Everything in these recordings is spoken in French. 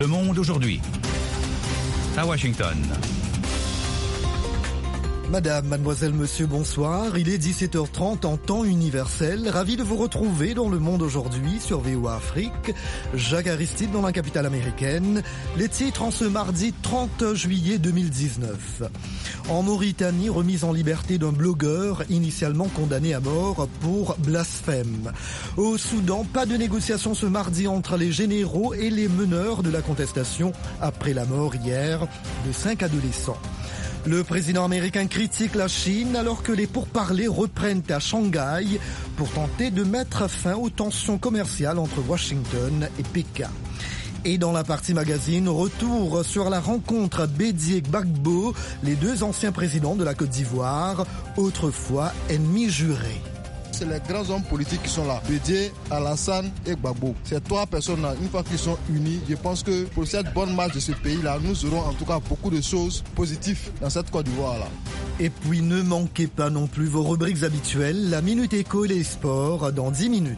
Le Monde aujourd'hui, à Washington. Madame, mademoiselle, monsieur, bonsoir. Il est 17h30 en temps universel. Ravi de vous retrouver dans Le Monde aujourd'hui sur VOA Afrique. Jacques Aristide dans la capitale américaine. Les titres en ce mardi 30 juillet 2019. En Mauritanie, remise en liberté d'un blogueur initialement condamné à mort pour blasphème. Au Soudan, pas de négociation ce mardi entre les généraux et les meneurs de la contestation après la mort hier de 5 adolescents. Le président américain critique la Chine alors que les pourparlers reprennent à Shanghai pour tenter de mettre fin aux tensions commerciales entre Washington et Pékin. Et dans la partie magazine, retour sur la rencontre Bédié-Gbagbo, les deux anciens présidents de la Côte d'Ivoire, autrefois ennemis jurés. C'est les grands hommes politiques qui sont là, Bédié, Alassane et Gbagbo. Ces trois personnes-là, une fois qu'ils sont unis, je pense que pour cette bonne marche de ce pays-là, nous aurons en tout cas beaucoup de choses positives dans cette Côte d'Ivoire-là. Et puis ne manquez pas non plus vos rubriques habituelles, la Minute Éco et les sports dans 10 minutes.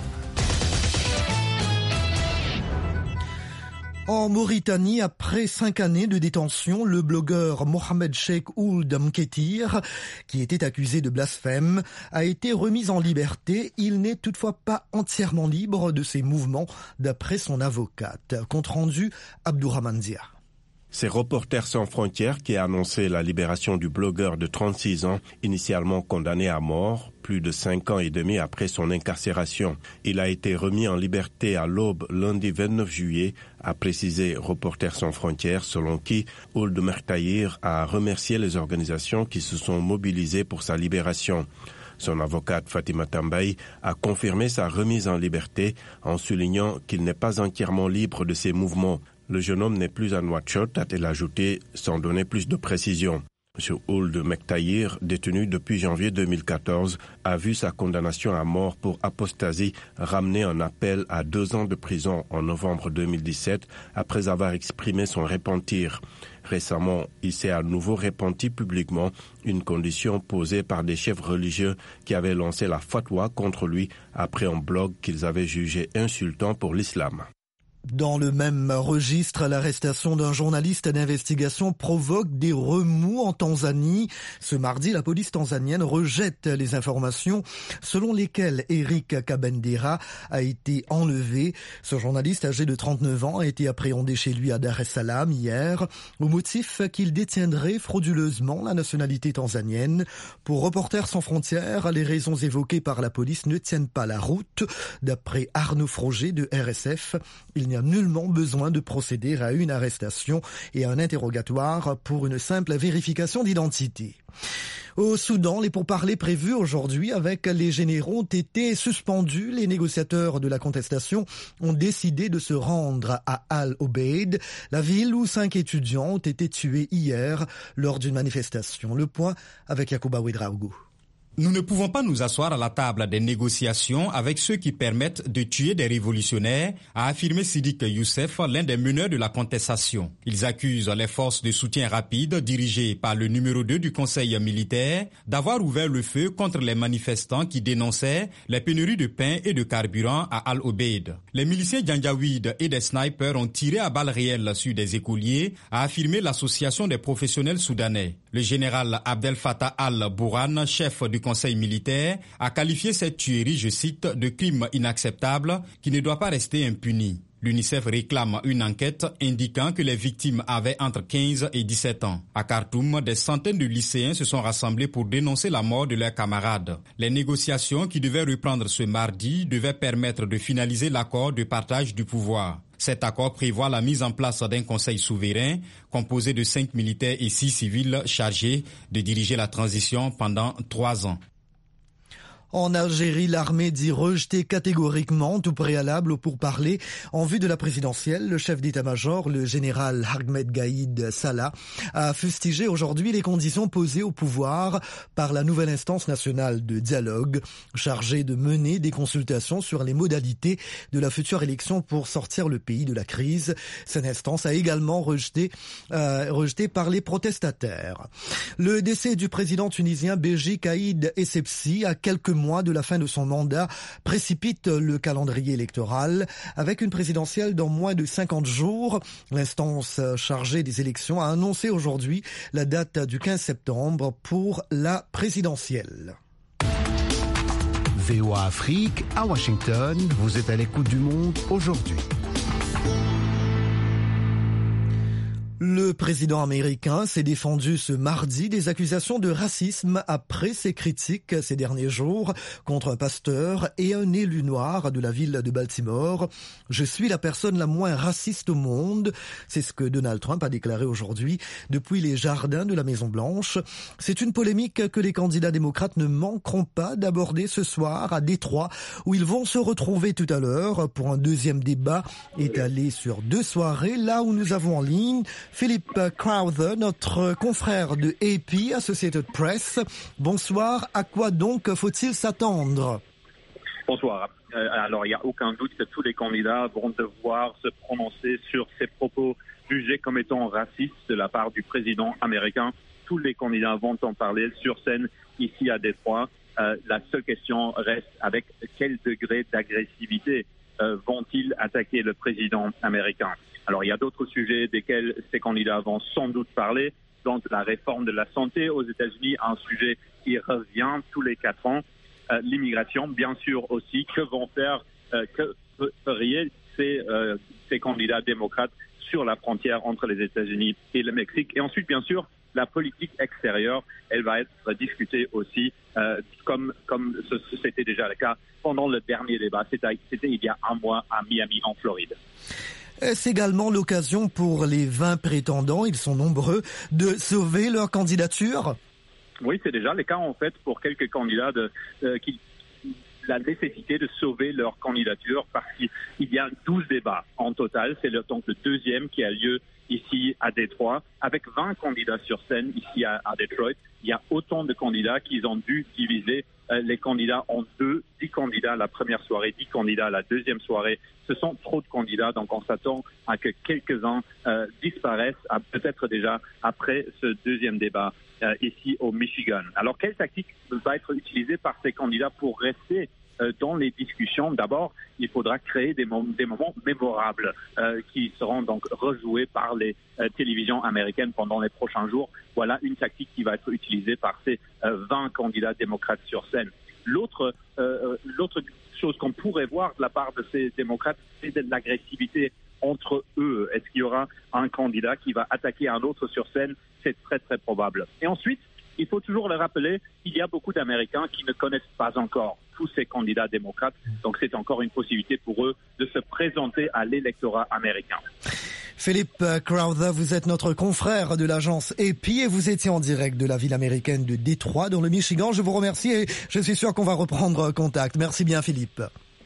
En Mauritanie, après 5 années de détention, le blogueur Mohamed Cheikh Ould Mketir, qui était accusé de blasphème, a été remis en liberté. Il n'est toutefois pas entièrement libre de ses mouvements, d'après son avocate. Compte rendu, Abdourahmane Zia. C'est Reporters sans frontières qui a annoncé la libération du blogueur de 36 ans, initialement condamné à mort, plus de 5 ans et demi après son incarcération. Il a été remis en liberté à l'aube lundi 29 juillet, a précisé Reporters sans frontières, selon qui Ould Mketir a remercié les organisations qui se sont mobilisées pour sa libération. Son avocate Fatima Tambaye a confirmé sa remise en liberté en soulignant qu'il n'est pas entièrement libre de ses mouvements. Le jeune homme n'est plus à Nouakchott, a-t-elle ajouté, sans donner plus de précision. M. Ould Mketir, détenu depuis janvier 2014, a vu sa condamnation à mort pour apostasie ramenée en appel à 2 ans de prison en novembre 2017, après avoir exprimé son repentir. Récemment, il s'est à nouveau repenti publiquement, une condition posée par des chefs religieux qui avaient lancé la fatwa contre lui après un blog qu'ils avaient jugé insultant pour l'islam. Dans le même registre, l'arrestation d'un journaliste d'investigation provoque des remous en Tanzanie. Ce mardi, la police tanzanienne rejette les informations selon lesquelles Eric Kabendera a été enlevé. Ce journaliste âgé de 39 ans a été appréhendé chez lui à Dar es Salaam hier au motif qu'il détiendrait frauduleusement la nationalité tanzanienne. Pour Reporters sans frontières, les raisons évoquées par la police ne tiennent pas la route. D'après Arnaud Froger de RSF, il n'y a nullement besoin de procéder à une arrestation et à un interrogatoire pour une simple vérification d'identité. Au Soudan, les pourparlers prévus aujourd'hui avec les généraux ont été suspendus. Les négociateurs de la contestation ont décidé de se rendre à Al-Obeid, la ville où 5 étudiants ont été tués hier lors d'une manifestation. Le point avec Yacouba Ouedraogo. Nous ne pouvons pas nous asseoir à la table des négociations avec ceux qui permettent de tuer des révolutionnaires, a affirmé Sidik Youssef, l'un des meneurs de la contestation. Ils accusent les forces de soutien rapide dirigées par le numéro 2 du conseil militaire d'avoir ouvert le feu contre les manifestants qui dénonçaient les pénuries de pain et de carburant à Al-Obeid. Les miliciens janjaouides et des snipers ont tiré à balles réelles sur des écoliers, a affirmé l'association des professionnels soudanais. Le général Abdel Fattah al-Bourhan, chef du conseil militaire, a qualifié cette tuerie, je cite, de crime inacceptable qui ne doit pas rester impuni. L'UNICEF réclame une enquête indiquant que les victimes avaient entre 15 et 17 ans. À Khartoum, des centaines de lycéens se sont rassemblés pour dénoncer la mort de leurs camarades. Les négociations qui devaient reprendre ce mardi devaient permettre de finaliser l'accord de partage du pouvoir. Cet accord prévoit la mise en place d'un conseil souverain composé de 5 militaires et 6 civils chargés de diriger la transition pendant 3 ans. En Algérie, l'armée dit rejeter catégoriquement tout préalable au pourparlers en vue de la présidentielle. Le chef d'état-major, le général Ahmed Gaïd Salah, a fustigé aujourd'hui les conditions posées au pouvoir par la nouvelle instance nationale de dialogue, chargée de mener des consultations sur les modalités de la future élection pour sortir le pays de la crise. Cette instance a également rejeté par les protestataires. Le décès du président tunisien Béji Caïd Essebsi à quelques mois de la fin de son mandat précipite le calendrier électoral. Avec une présidentielle dans moins de 50 jours, l'instance chargée des élections a annoncé aujourd'hui la date du 15 septembre pour la présidentielle. VOA Afrique, à Washington, vous êtes à l'écoute du monde aujourd'hui. Le président américain s'est défendu ce mardi des accusations de racisme après ses critiques ces derniers jours contre un pasteur et un élu noir de la ville de Baltimore. « Je suis la personne la moins raciste au monde », c'est ce que Donald Trump a déclaré aujourd'hui depuis les jardins de la Maison-Blanche. C'est une polémique que les candidats démocrates ne manqueront pas d'aborder ce soir à Détroit, où ils vont se retrouver tout à l'heure pour un deuxième débat étalé sur 2 soirées, là où nous avons en ligne Philippe Crowther, notre confrère de AP, Associated Press. Bonsoir. À quoi donc faut-il s'attendre? Bonsoir. Alors, il n'y a aucun doute que tous les candidats vont devoir se prononcer sur ces propos jugés comme étant racistes de la part du président américain. Tous les candidats vont en parler sur scène ici à Détroit. La seule question reste avec quel degré d'agressivité vont-ils attaquer le président américain? Alors, il y a d'autres sujets desquels ces candidats vont sans doute parler, donc la réforme de la santé aux États-Unis, un sujet qui revient tous les 4 ans. L'immigration, bien sûr aussi. Que vont faire, que feraient ces candidats démocrates sur la frontière entre les États-Unis et le Mexique? Et ensuite, bien sûr, la politique extérieure, elle va être discutée aussi, comme c'était déjà le cas pendant le dernier débat. C'était il y a un mois à Miami, en Floride. C'est également l'occasion pour les 20 prétendants, ils sont nombreux, de sauver leur candidature? Oui, c'est déjà le cas en fait pour quelques candidats la nécessité de sauver leur candidature parce qu'il y a 12 débats en total. C'est donc le deuxième qui a lieu ici à Détroit, avec 20 candidats sur scène ici à Detroit. Il y a autant de candidats qu'ils ont dû diviser les candidats en 2, 10 candidats la première soirée, 10 candidats la deuxième soirée. Ce sont trop de candidats, donc on s'attend à que quelques-uns disparaissent, peut-être déjà après ce deuxième débat ici au Michigan. Alors, quelle tactique va être utilisée par ces candidats pour rester dans les discussions? D'abord, il faudra créer des moments mémorables qui seront donc rejoués par les télévisions américaines pendant les prochains jours. Voilà une tactique qui va être utilisée par ces 20 candidats démocrates sur scène. L'autre chose qu'on pourrait voir de la part de ces démocrates, c'est de l'agressivité entre eux. Est-ce qu'il y aura un candidat qui va attaquer un autre sur scène? C'est très, très probable. Et ensuite, il faut toujours le rappeler, il y a beaucoup d'Américains qui ne connaissent pas encore tous ces candidats démocrates. Donc, c'est encore une possibilité pour eux de se présenter à l'électorat américain. Philippe Crowther, vous êtes notre confrère de l'agence AP et vous étiez en direct de la ville américaine de Détroit, dans le Michigan. Je vous remercie et je suis sûr qu'on va reprendre contact. Merci bien, Philippe.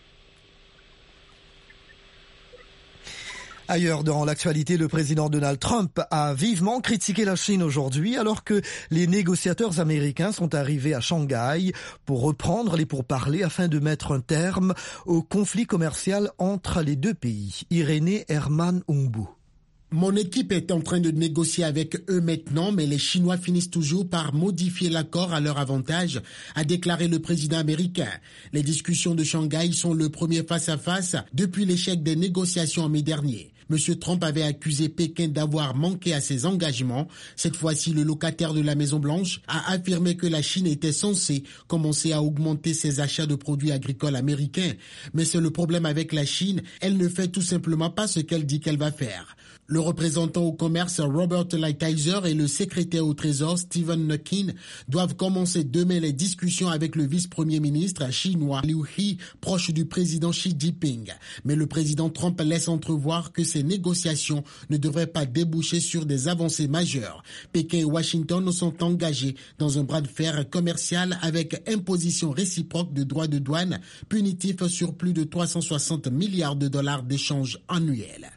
Ailleurs dans l'actualité, le président Donald Trump a vivement critiqué la Chine aujourd'hui alors que les négociateurs américains sont arrivés à Shanghai pour reprendre les pourparlers afin de mettre un terme au conflit commercial entre les deux pays. Irénée Herman-Umbu. Mon équipe est en train de négocier avec eux maintenant, mais les Chinois finissent toujours par modifier l'accord à leur avantage, a déclaré le président américain. Les discussions de Shanghai sont le premier face-à-face depuis l'échec des négociations en mai dernier. M. Trump avait accusé Pékin d'avoir manqué à ses engagements. Cette fois-ci, le locataire de la Maison-Blanche a affirmé que la Chine était censée commencer à augmenter ses achats de produits agricoles américains. Mais c'est le problème avec la Chine, elle ne fait tout simplement pas ce qu'elle dit qu'elle va faire. Le représentant au commerce Robert Lighthizer et le secrétaire au Trésor Stephen Mnuchin doivent commencer demain les discussions avec le vice-premier ministre chinois Liu He, proche du président Xi Jinping. Mais le président Trump laisse entrevoir que ces négociations ne devraient pas déboucher sur des avancées majeures. Pékin et Washington sont engagés dans un bras de fer commercial avec imposition réciproque de droits de douane punitifs sur plus de 360 milliards de dollars d'échanges annuels.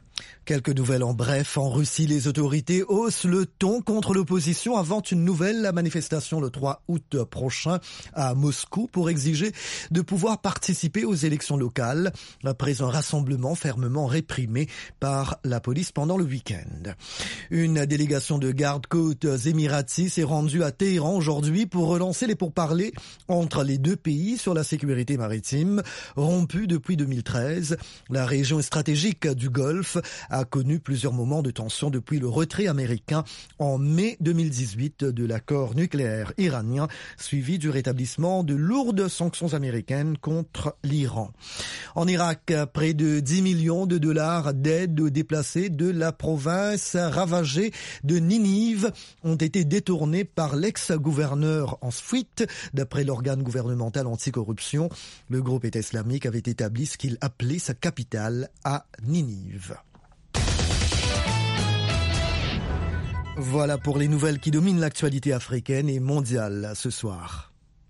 Quelques nouvelles en bref. En Russie, les autorités haussent le ton contre l'opposition avant une nouvelle manifestation le 3 août prochain à Moscou pour exiger de pouvoir participer aux élections locales après un rassemblement fermement réprimé par la police pendant le week-end. Une délégation de gardes-côtes émiratis s'est rendue à Téhéran aujourd'hui pour relancer les pourparlers entre les deux pays sur la sécurité maritime, rompue depuis 2013. La région stratégique du Golfe a connu plusieurs moments de tension depuis le retrait américain en mai 2018 de l'accord nucléaire iranien, suivi du rétablissement de lourdes sanctions américaines contre l'Iran. En Irak, près de 10 millions de dollars d'aide aux déplacés de la province ravagée de Ninive ont été détournés par l'ex-gouverneur en fuite, d'après l'organe gouvernemental anticorruption. Le groupe État islamique avait établi ce qu'il appelait sa capitale à Ninive. Voilà pour les nouvelles qui dominent l'actualité africaine et mondiale ce soir.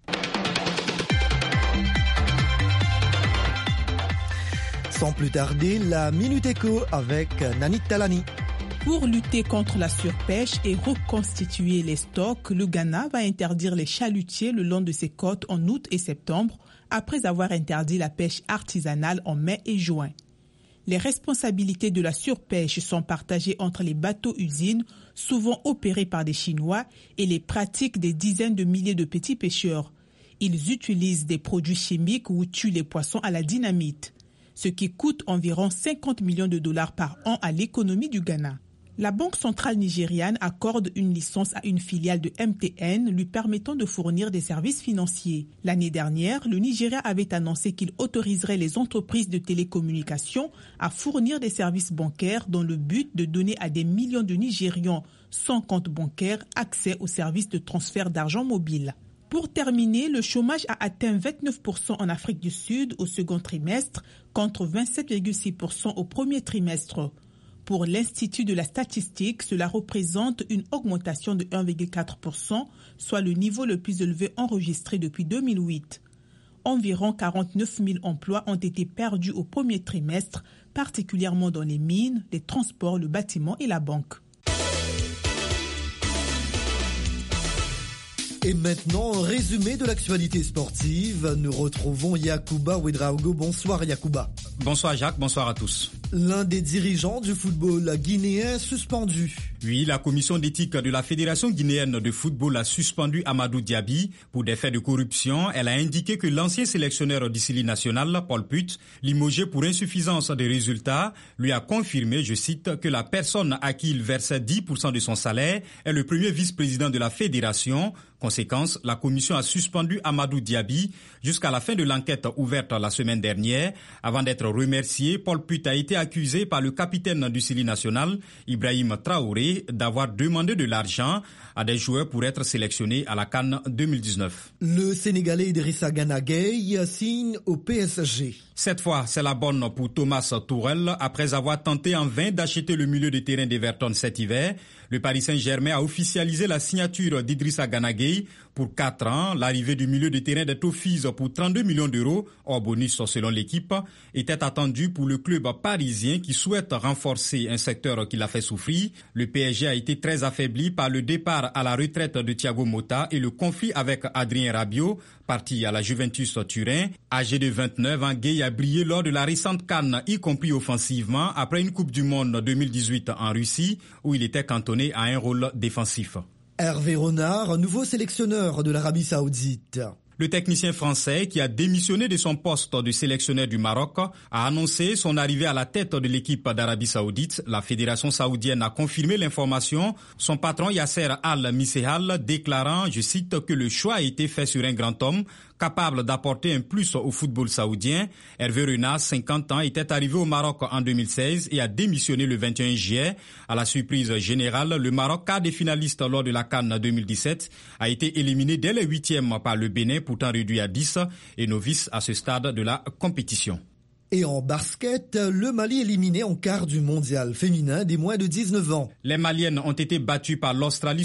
Sans plus tarder, la Minute Éco avec Nani Talani. Pour lutter contre la surpêche et reconstituer les stocks, le Ghana va interdire les chalutiers le long de ses côtes en août et septembre, après avoir interdit la pêche artisanale en mai et juin. Les responsabilités de la surpêche sont partagées entre les bateaux-usines, souvent opérés par des Chinois, et les pratiques des dizaines de milliers de petits pêcheurs. Ils utilisent des produits chimiques ou tuent les poissons à la dynamite, ce qui coûte environ 50 millions de dollars par an à l'économie du Ghana. La Banque centrale nigériane accorde une licence à une filiale de MTN lui permettant de fournir des services financiers. L'année dernière, le Nigeria avait annoncé qu'il autoriserait les entreprises de télécommunications à fournir des services bancaires dans le but de donner à des millions de Nigérians sans compte bancaire accès aux services de transfert d'argent mobile. Pour terminer, le chômage a atteint 29% en Afrique du Sud au second trimestre contre 27,6% au premier trimestre. Pour l'Institut de la statistique, cela représente une augmentation de 1,4%, soit le niveau le plus élevé enregistré depuis 2008. Environ 49 000 emplois ont été perdus au premier trimestre, particulièrement dans les mines, les transports, le bâtiment et la banque. Et maintenant, résumé de l'actualité sportive. Nous retrouvons Yacouba Ouedraogo. Bonsoir Yacouba. Bonsoir Jacques, bonsoir à tous. L'un des dirigeants du football guinéen suspendu. Oui, la commission d'éthique de la Fédération guinéenne de football a suspendu Amadou Diaby pour des faits de corruption. Elle a indiqué que l'ancien sélectionneur du Sili national, Paul Putt, limogé pour insuffisance des résultats, lui a confirmé, je cite, que la personne à qui il versait 10% de son salaire est le premier vice-président de la fédération. Conséquence, la commission a suspendu Amadou Diaby jusqu'à la fin de l'enquête ouverte la semaine dernière. Avant d'être remercié, Paul Putt a été accusé par le capitaine du Sili national, Ibrahim Traoré, d'avoir demandé de l'argent à des joueurs pour être sélectionnés à la CAN 2019. Le Sénégalais Idrissa Gana Gueye signe au PSG. Cette fois, c'est la bonne pour Thomas Tuchel. Après avoir tenté en vain d'acheter le milieu de terrain d'Everton cet hiver, le Paris Saint-Germain a officialisé la signature d'Idrissa Gana Gueye pour 4 ans. L'arrivée du milieu de terrain des Toffees pour 32 millions d'euros, hors bonus selon l'équipe, était attendue pour le club parisien qui souhaite renforcer un secteur qui l'a fait souffrir. Le PSG a été très affaibli par le départ à la retraite de Thiago Motta et le conflit avec Adrien Rabiot, parti à la Juventus Turin. Âgé de 29 ans, Gueye a brillé lors de la récente CAN, y compris offensivement, après une Coupe du Monde 2018 en Russie, où il était cantonné à un rôle défensif. Hervé Renard, nouveau sélectionneur de l'Arabie Saoudite. Le technicien français, qui a démissionné de son poste de sélectionneur du Maroc, a annoncé son arrivée à la tête de l'équipe d'Arabie Saoudite. La fédération saoudienne a confirmé l'information. Son patron Yasser Al-Misehal déclarant, je cite, que le choix a été fait sur un grand homme capable d'apporter un plus au football saoudien. Hervé Renard, 50 ans, était arrivé au Maroc en 2016 et a démissionné le 21 juillet. À la surprise générale, le Maroc, quart des finalistes lors de la CAN 2017, a été éliminé dès les 8e par le Bénin, pourtant réduit à 10 et novice à ce stade de la compétition. Et en basket, le Mali éliminé en quart du mondial féminin des moins de 19 ans. Les Maliennes ont été battues par l'Australie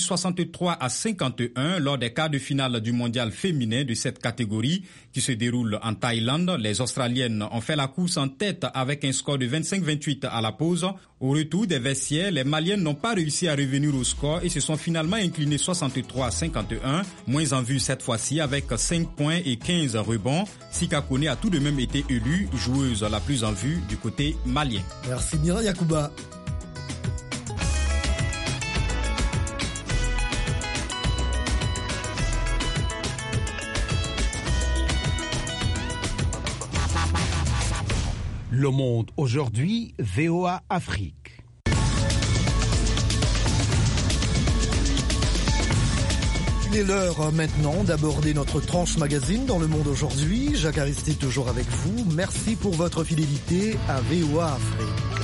63-51 lors des quarts de finale du mondial féminin de cette catégorie qui se déroule en Thaïlande. Les Australiennes ont fait la course en tête avec un score de 25-28 à la pause. Au retour des vestiaires, les Maliens n'ont pas réussi à revenir au score et se sont finalement inclinés 63-51, moins en vue cette fois-ci avec 5 points et 15 rebonds. Sika Kone a tout de même été élue joueuse la plus en vue du côté malien. Merci bien Yacouba. Le Monde aujourd'hui, VOA Afrique. Il est l'heure maintenant d'aborder notre tranche magazine dans Le Monde aujourd'hui. Jacques Aristide toujours avec vous. Merci pour votre fidélité à VOA Afrique.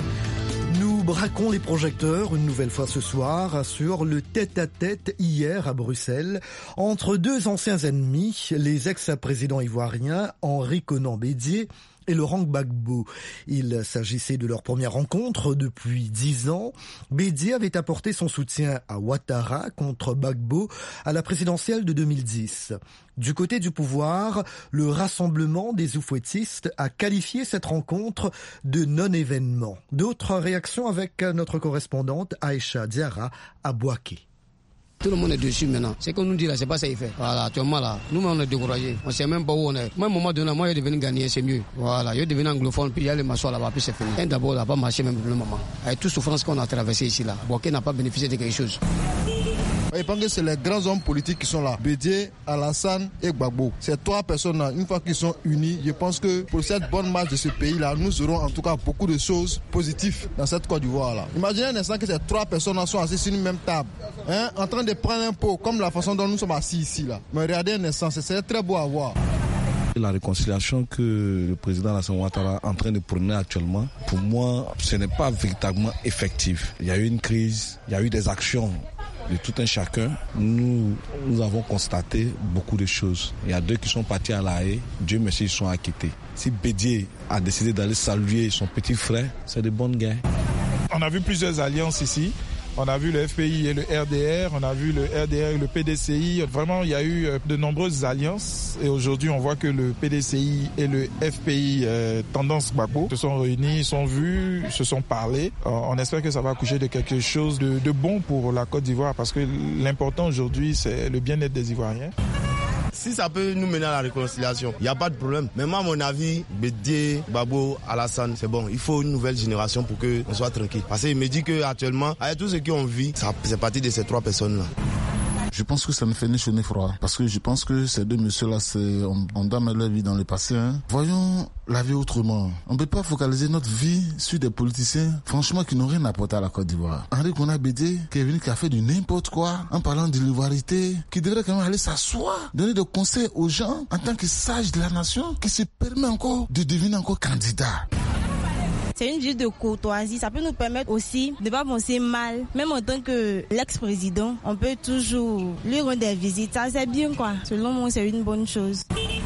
Nous braquons les projecteurs une nouvelle fois ce soir sur le tête-à-tête hier à Bruxelles entre deux anciens ennemis, les ex-présidents ivoiriens Henri Konan Bédié et Laurent Gbagbo. Il s'agissait de leur première rencontre depuis 10 ans. Bédié avait apporté son soutien à Ouattara contre Gbagbo à la présidentielle de 2010. Du côté du pouvoir, le Rassemblement des Oufouettistes a qualifié cette rencontre de non-événement. D'autres réactions avec notre correspondante Aïcha Diarra à Bouaké. Tout le monde est dessus maintenant. Ce qu'on nous dit là, c'est pas ça qu'il fait. Voilà, actuellement là, nous-mêmes on est découragés. On sait même pas où on est. Moi, à un moment donné, moi, je devenu gagner, c'est mieux. Voilà, je devenu anglophone, puis il y a les massois là-bas, puis c'est fini. Et d'abord, là, pas marché même pour le moment. Avec toute souffrance qu'on a traversée ici là, Bouaké n'a pas bénéficié de quelque chose. Je pense que c'est les grands hommes politiques qui sont là. Bédié, Alassane et Gbagbo. Ces trois personnes-là, une fois qu'ils sont unis, je pense que pour cette bonne marche de ce pays-là, nous aurons en tout cas beaucoup de choses positives dans cette Côte d'Ivoire-là. Imaginez un instant que ces trois personnes-là sont assises sur une même table, en train de prendre un pot, comme la façon dont nous sommes assis ici. Là. Mais regardez un instant, ce serait très beau à voir. La réconciliation que le président Alassane Ouattara est en train de prôner actuellement, pour moi, ce n'est pas véritablement effectif. Il y a eu une crise, il y a eu des actions de tout un chacun. Nous avons constaté beaucoup de choses. Il y a deux qui sont partis à La Haye. Dieu merci, ils sont acquittés. Si Bédié a décidé d'aller saluer son petit frère, c'est de bonnes guerres. On a vu plusieurs alliances ici. On a vu le FPI et le RDR, on a vu le RDR et le PDCI. Vraiment, il y a eu de nombreuses alliances. Et aujourd'hui, on voit que le PDCI et le FPI, tendance Gbagbo, se sont réunis, sont vus, se sont parlé. On espère que ça va accoucher de quelque chose de bon pour la Côte d'Ivoire, parce que l'important aujourd'hui, c'est le bien-être des Ivoiriens. Si ça peut nous mener à la réconciliation, il n'y a pas de problème. Mais moi, à mon avis, Bédié, Gbagbo, Alassane, c'est bon. Il faut une nouvelle génération pour qu'on soit tranquille. Parce qu'il me dit qu'actuellement, avec tout ce qu'on vit, c'est parti de ces trois personnes-là. Je pense que ça ne fait ni chaud ni froid. Parce que je pense que ces deux messieurs-là, on doit mettre leur vie dans le passé. Voyons la vie autrement. On ne peut pas focaliser notre vie sur des politiciens, franchement, qui n'ont rien apporté à la Côte d'Ivoire. Henri Konan Bédié, qui est venu, qui a fait du n'importe quoi, en parlant de l'ivoirité, qui devrait quand même aller s'asseoir, donner des conseils aux gens, en tant que sage de la nation, qui se permet encore de devenir encore candidat. C'est une ville de courtoisie, ça peut nous permettre aussi de ne pas penser mal. Même en tant que l'ex-président, on peut toujours lui rendre des visites. Ça, c'est bien quoi. Selon moi, c'est une bonne chose.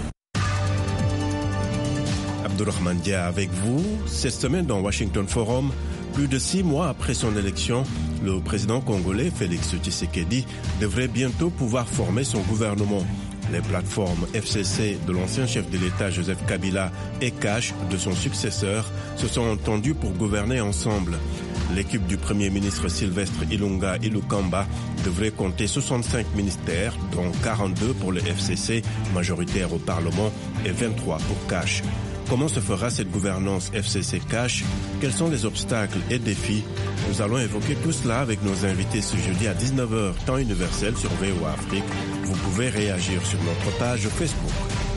Abdourahmane Dia avec vous. Cette semaine dans Washington Forum, plus de 6 mois après son élection, le président congolais Félix Tshisekedi devrait bientôt pouvoir former son gouvernement. Les plateformes FCC de l'ancien chef de l'État Joseph Kabila et Cash de son successeur se sont entendues pour gouverner ensemble. L'équipe du Premier ministre Sylvestre Ilunga Ilukamba devrait compter 65 ministères, dont 42 pour le FCC, majoritaire au Parlement, et 23 pour Cash. Comment se fera cette gouvernance FCC-Cash? Quels sont les obstacles et défis? Nous allons évoquer tout cela avec nos invités ce jeudi à 19h, temps universel sur VOA Afrique. Vous pouvez réagir sur notre page Facebook.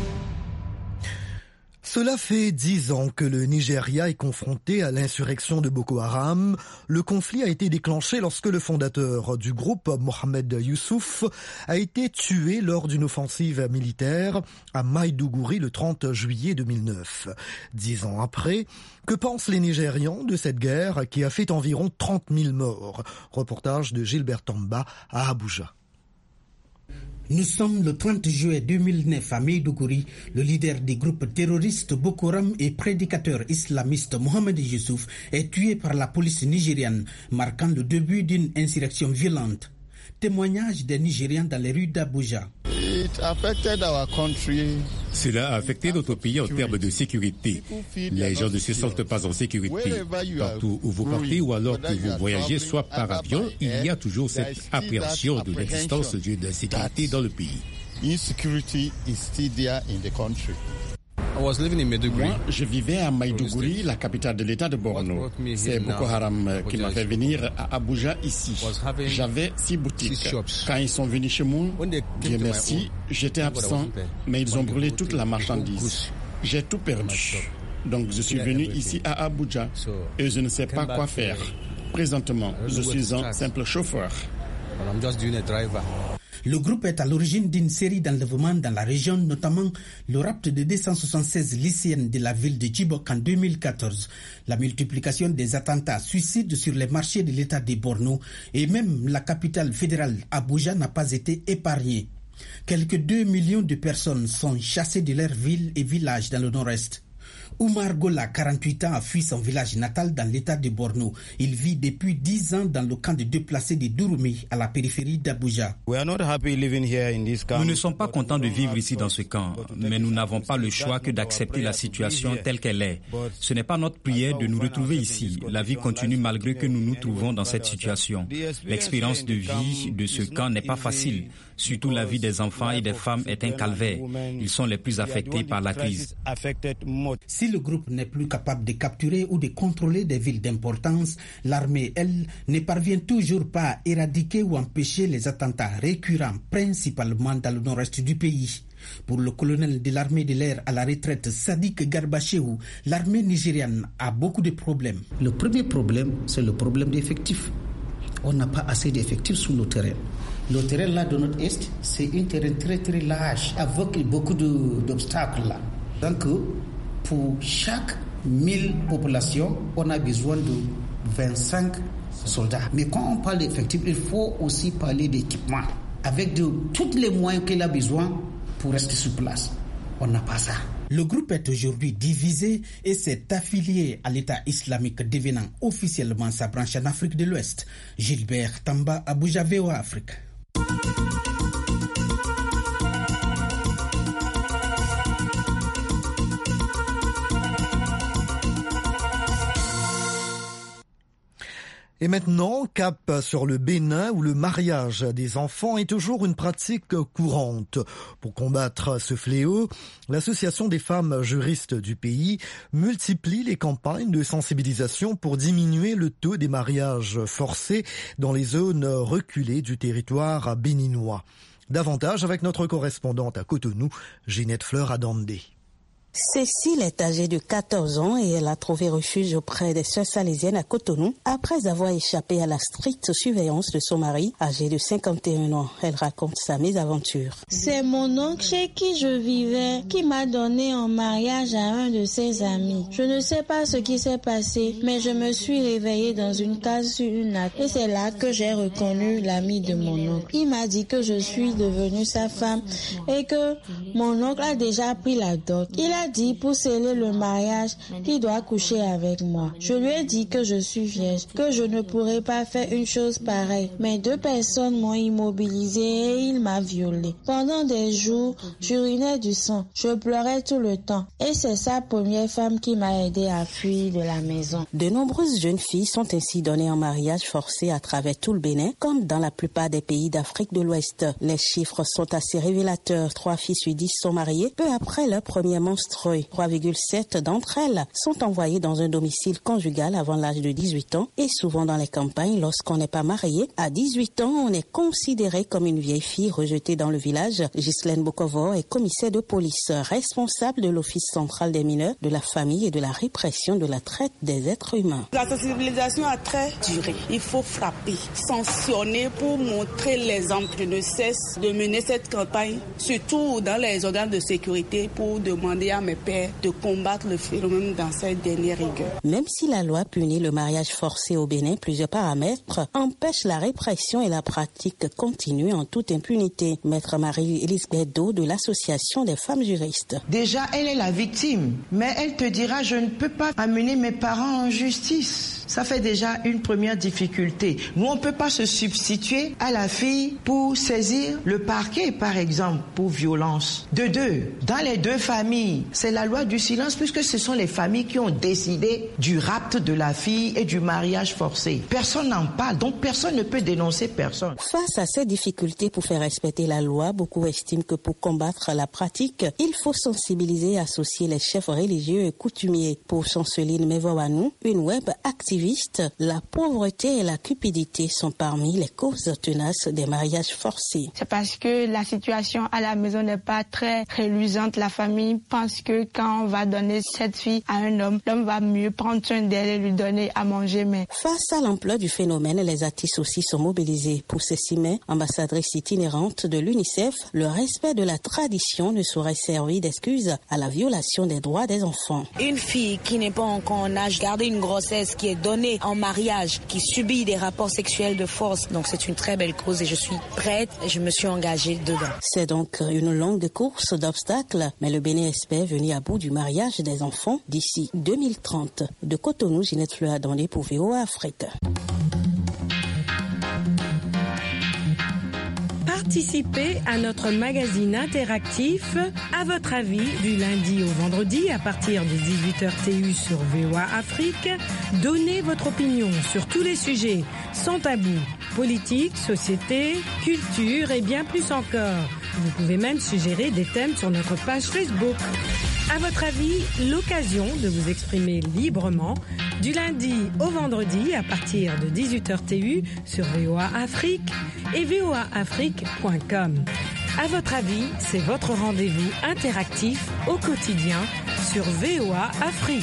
Cela fait 10 ans que le Nigeria est confronté à l'insurrection de Boko Haram. Le conflit a été déclenché lorsque le fondateur du groupe, Mohamed Youssouf, a été tué lors d'une offensive militaire à Maïdougouri le 30 juillet 2009. 10 ans après, que pensent les Nigérians de cette guerre qui a fait environ 30 000 morts? Reportage de Gilbert Tamba à Abuja. Nous sommes le 30 juillet 2009 à Maïdougouri. Le leader des groupes terroristes Boko Haram et prédicateur islamiste Mohamed Youssouf est tué par la police nigériane, marquant le début d'une insurrection violente. témoignage des Nigérians dans les rues d'Abuja. Cela a affecté notre pays en termes de sécurité. Les gens ne se sentent pas en sécurité. Partout où vous partez ou alors que vous voyagez, soit par avion, il y a toujours cette appréhension de l'existence d'une insécurité dans le pays. Moi, je vivais à Maïdougouri, la capitale de l'état de Borno. C'est Boko Haram qui m'a fait venir à Abuja ici. J'avais 6 boutiques. Quand ils sont venus chez moi, Dieu merci, j'étais absent, mais ils ont brûlé toute la marchandise. J'ai tout perdu. Donc je suis venu ici à Abuja et je ne sais pas quoi faire. Présentement, je suis un simple chauffeur. Le groupe est à l'origine d'une série d'enlèvements dans la région, notamment le rapt de 276 lycéennes de la ville de Chibok en 2014, la multiplication des attentats suicides sur les marchés de l'état de Borno et même la capitale fédérale Abuja n'a pas été épargnée. Quelques 2 millions de personnes sont chassées de leurs villes et villages dans le nord-est. Oumar Gola, 48 ans, a fui son village natal dans l'état de Borno. Il vit depuis 10 ans dans le camp de déplacés de Douroumi, à la périphérie d'Abuja. Nous ne sommes pas contents de vivre ici dans ce camp, mais nous n'avons pas le choix que d'accepter la situation telle qu'elle est. Ce n'est pas notre prière de nous retrouver ici. La vie continue malgré que nous nous trouvons dans cette situation. L'expérience de vie de ce camp n'est pas facile. Surtout la vie des enfants et des femmes est un calvaire. Ils sont les plus affectés par la crise. Si le groupe n'est plus capable de capturer ou de contrôler des villes d'importance, l'armée, elle, ne parvient toujours pas à éradiquer ou empêcher les attentats récurrents, principalement dans le nord-est du pays. Pour le colonel de l'armée de l'air à la retraite, Sadiq Garbachew, l'armée nigériane a beaucoup de problèmes. Le premier problème, c'est le problème d'effectifs. On n'a pas assez d'effectifs sur le terrain. Le terrain là de notre est, c'est un terrain très très large, avec beaucoup d'obstacles là. Donc, pour chaque 1000 populations, on a besoin de 25 soldats. Mais quand on parle d'effectifs, il faut aussi parler d'équipement. Avec tous les moyens qu'il a besoin pour rester sur place. On n'a pas ça. Le groupe est aujourd'hui divisé et s'est affilié à l'État islamique, devenant officiellement sa branche en Afrique de l'Ouest. Gilbert Tamba, Abuja, VOA Afrique. Et maintenant, cap sur le Bénin où le mariage des enfants est toujours une pratique courante. Pour combattre ce fléau, l'Association des femmes juristes du pays multiplie les campagnes de sensibilisation pour diminuer le taux des mariages forcés dans les zones reculées du territoire béninois. Davantage avec notre correspondante à Cotonou, Ginette Fleur-Adandé. Cécile est âgée de 14 ans et elle a trouvé refuge auprès des sœurs salésiennes à Cotonou après avoir échappé à la stricte surveillance de son mari âgé de 51 ans. Elle raconte sa mésaventure. C'est mon oncle chez qui je vivais qui m'a donné en mariage à un de ses amis. Je ne sais pas ce qui s'est passé, mais je me suis réveillée dans une case sur une natte et c'est là que j'ai reconnu l'ami de mon oncle. Il m'a dit que je suis devenue sa femme et que mon oncle a déjà pris la dot. Il a dit pour sceller le mariage qu'il doit coucher avec moi. Je lui ai dit que je suis vierge, que je ne pourrais pas faire une chose pareille. Mais 2 personnes m'ont immobilisée et il m'a violée. Pendant des jours, j'urinais du sang. Je pleurais tout le temps. Et c'est sa première femme qui m'a aidé à fuir de la maison. De nombreuses jeunes filles sont ainsi données en mariage forcé à travers tout le Bénin, comme dans la plupart des pays d'Afrique de l'Ouest. Les chiffres sont assez révélateurs. 3 filles sur 10 sont mariées peu après leur premier menstruation. 3,7 d'entre elles sont envoyées dans un domicile conjugal avant l'âge de 18 ans et souvent dans les campagnes, lorsqu'on n'est pas marié. À 18 ans, on est considéré comme une vieille fille rejetée dans le village. Ghislaine Bokovo est commissaire de police, responsable de l'Office central des mineurs, de la famille et de la répression de la traite des êtres humains. La sensibilisation a très duré. Il faut frapper, sanctionner pour montrer l'exemple. Je ne cesse de mener cette campagne, surtout dans les organes de sécurité, pour demander à mes pères de combattre le phénomène dans cette dernière rigueur. Même si la loi punit le mariage forcé au Bénin, plusieurs paramètres empêchent la répression et la pratique continue en toute impunité. Maître Marie-Élise Bédo de l'Association des femmes juristes. Déjà, elle est la victime, mais elle te dira « je ne peux pas amener mes parents en justice ». Ça fait déjà une première difficulté. Nous, on ne peut pas se substituer à la fille pour saisir le parquet, par exemple, pour violence. De deux, dans les deux familles, c'est la loi du silence puisque ce sont les familles qui ont décidé du rapt de la fille et du mariage forcé. Personne n'en parle, donc personne ne peut dénoncer personne. Face à ces difficultés pour faire respecter la loi, beaucoup estiment que pour combattre la pratique, il faut sensibiliser et associer les chefs religieux et coutumiers. Pour Chanceline Mevoanou, une web activiste, la pauvreté et la cupidité sont parmi les causes tenaces des mariages forcés. C'est parce que la situation à la maison n'est pas très reluisante. La famille pense que quand on va donner cette fille à un homme, l'homme va mieux prendre soin d'elle et lui donner à manger. Mais face à l'ampleur du phénomène, les artistes aussi sont mobilisés. Pour Cécile May, ambassadrice itinérante de l'UNICEF, le respect de la tradition ne saurait servir d'excuse à la violation des droits des enfants. Une fille qui n'est pas encore en âge de garder une grossesse, qui est donnée en mariage, qui subit des rapports sexuels de force, donc c'est une très belle cause et je suis prête et je me suis engagée dedans. C'est donc une longue course d'obstacles, mais le Bénin espère venir à bout du mariage des enfants d'ici 2030. De Cotonou, Ginette Fleur-Adondé pour VOA Afrique. Participez à notre magazine interactif À votre avis du lundi au vendredi à partir de 18h TU sur VOA Afrique. Donnez votre opinion sur tous les sujets sans tabou, politique, société, culture et bien plus encore. Vous pouvez même suggérer des thèmes sur notre page Facebook. À votre avis, l'occasion de vous exprimer librement du lundi au vendredi à partir de 18h TU sur VOA Afrique et voaafrique.com. À votre avis, c'est votre rendez-vous interactif au quotidien sur VOA Afrique.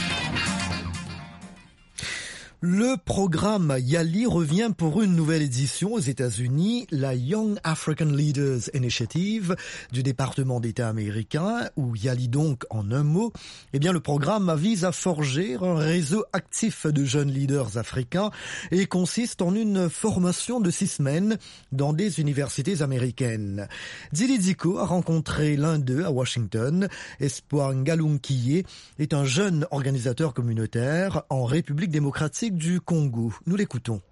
Le programme YALI revient pour une nouvelle édition aux États-Unis, la Young African Leaders Initiative du département d'État américain, ou YALI donc en un mot. Eh bien, le programme vise à forger un réseau actif de jeunes leaders africains et consiste en une formation de 6 semaines dans des universités américaines. Dili Diko a rencontré l'un d'eux à Washington. Espoir Ngalunkiye est un jeune organisateur communautaire en République démocratique du Congo. Nous l'écoutons.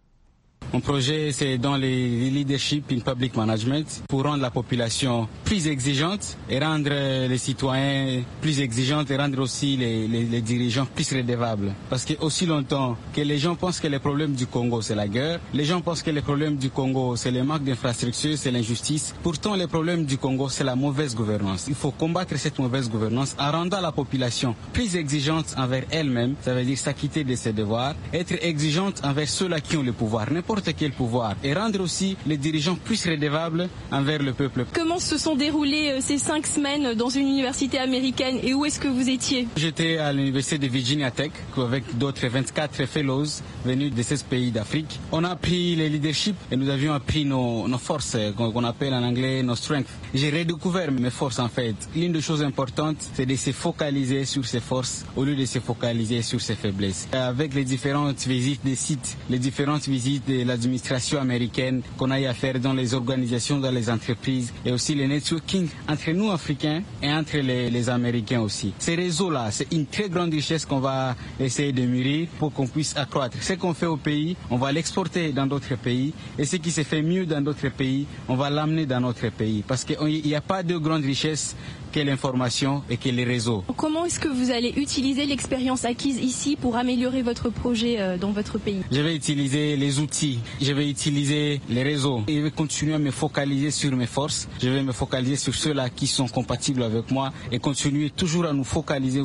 Mon projet, c'est dans les leadership in public management pour rendre la population plus exigeante et rendre les citoyens plus exigeants et rendre aussi les dirigeants plus redevables. Parce que aussi longtemps que les gens pensent que les problèmes du Congo, c'est la guerre, les gens pensent que les problèmes du Congo, c'est le manque d'infrastructures, c'est l'injustice. Pourtant, les problèmes du Congo, c'est la mauvaise gouvernance. Il faut combattre cette mauvaise gouvernance en rendant la population plus exigeante envers elle-même. Ça veut dire s'acquitter de ses devoirs, être exigeante envers ceux-là qui ont le pouvoir, n'importe quel pouvoir, et rendre aussi les dirigeants plus redevables envers le peuple. Comment se sont déroulées ces 5 semaines dans une université américaine et où est-ce que vous étiez? J'étais à l'université de Virginia Tech avec d'autres 24 fellows venus de 16 pays d'Afrique. On a appris le leadership et nous avions appris nos forces, qu'on appelle en anglais nos strengths. J'ai redécouvert mes forces en fait. L'une des choses importantes, c'est de se focaliser sur ses forces au lieu de se focaliser sur ses faiblesses. Avec les différentes visites des sites, les différentes visites de l'administration américaine qu'on a eu à faire dans les organisations, dans les entreprises et aussi le networking entre nous Africains et entre les Américains aussi. Ces réseaux-là, c'est une très grande richesse qu'on va essayer de mûrir pour qu'on puisse accroître. Ce qu'on fait au pays, on va l'exporter dans d'autres pays et ce qui se fait mieux dans d'autres pays, on va l'amener dans notre pays parce qu'il n'y a pas de grande richesse que l'information et que les réseaux. Comment est-ce que vous allez utiliser l'expérience acquise ici pour améliorer votre projet dans votre pays? Je vais utiliser les outils, je vais utiliser les réseaux et je vais continuer à me focaliser sur mes forces. Je vais me focaliser sur ceux-là qui sont compatibles avec moi et continuer toujours à nous focaliser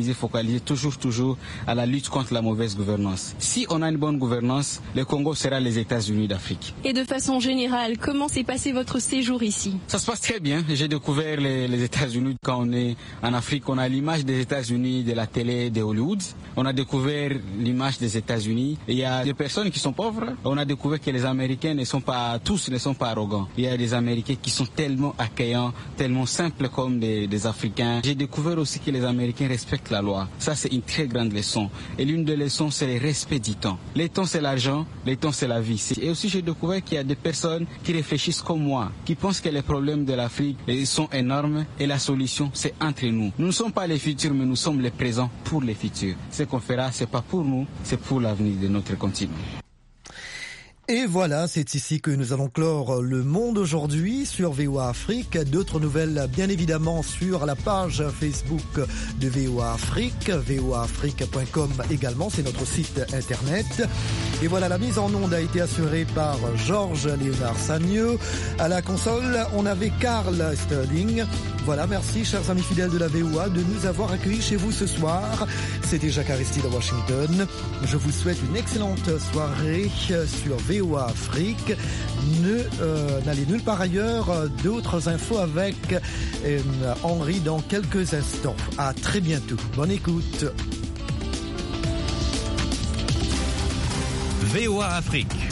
toujours à la lutte contre la mauvaise gouvernance. Si on a une bonne gouvernance, le Congo sera les États-Unis d'Afrique. Et de façon générale, comment s'est passé votre séjour ici? Ça se passe très bien. J'ai découvert les États-Unis. Quand on est en Afrique, on a l'image des États-Unis de la télé de Hollywood. On a découvert l'image des États-Unis. Il y a des personnes qui sont pauvres. On a découvert que les Américains ne sont pas arrogants. Il y a des Américains qui sont tellement accueillants, tellement simples comme des Africains. J'ai découvert aussi que les Américains respectent la loi. Ça, c'est une très grande leçon. Et l'une des leçons, c'est le respect du temps. Le temps, c'est l'argent. Le temps, c'est la vie. Et aussi, j'ai découvert qu'il y a des personnes qui réfléchissent comme moi, qui pensent que les problèmes de l'Afrique sont énormes et la solution solution, c'est entre nous. Nous ne sommes pas les futurs, mais nous sommes les présents pour les futurs. Ce qu'on fera, c'est pas pour nous, c'est pour l'avenir de notre continent. Et voilà, c'est ici que nous allons clore le monde aujourd'hui sur VOA Afrique. D'autres nouvelles, bien évidemment, sur la page Facebook de VOA Afrique, voaafrique.com également, c'est notre site internet. Et voilà, la mise en onde a été assurée par Georges Léonard Sagneux. À la console, on avait Carl Sterling. Voilà, merci chers amis fidèles de la VOA de nous avoir accueillis chez vous ce soir. C'était Jacques Aristide à Washington. Je vous souhaite une excellente soirée sur VOA Afrique. N'allez nulle part ailleurs. D'autres infos avec Henri dans quelques instants. À très bientôt. Bonne écoute. VOA Afrique.